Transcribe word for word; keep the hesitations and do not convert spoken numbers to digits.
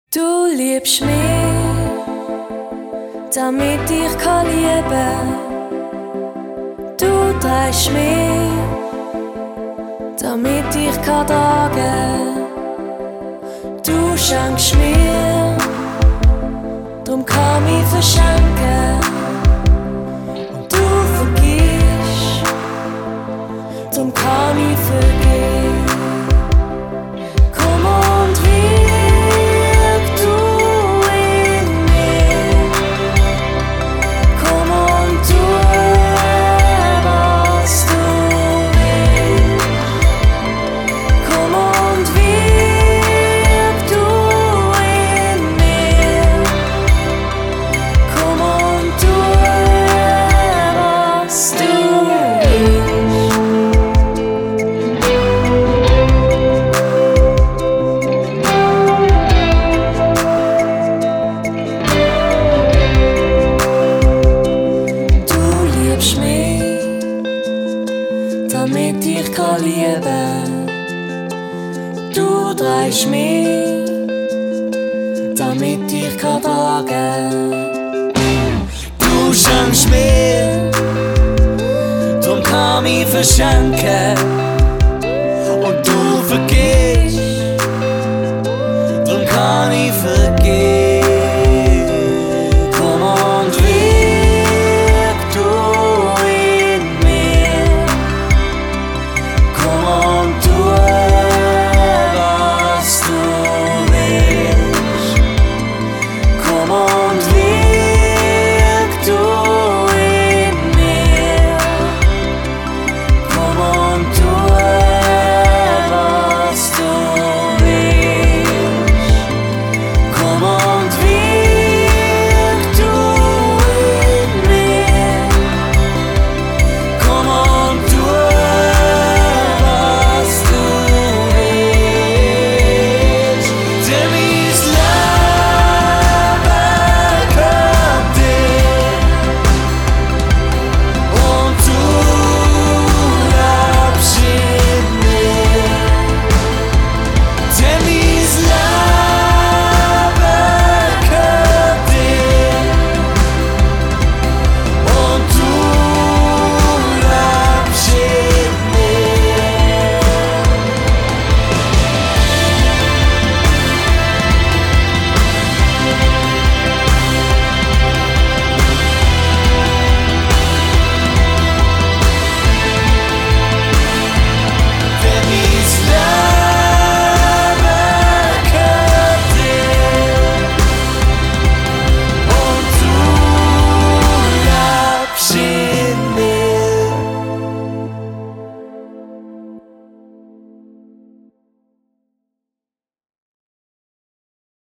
Du liebst mich, damit ich kann lieben. Du drehst mich, damit ich kann tragen. Du schenkst mir, drum kann ich verschenken. Und du vergisst, drum kann ich vergeben. Komm und wirk du in mir. Komm und tu, was du willst. Komm und wirk du in mir. Komm und tu, was du damit ich kann lieben. Du drehst mich, damit ich kann tragen. Du schenkst mir, drum kann ich verschenken. Und du vergisst,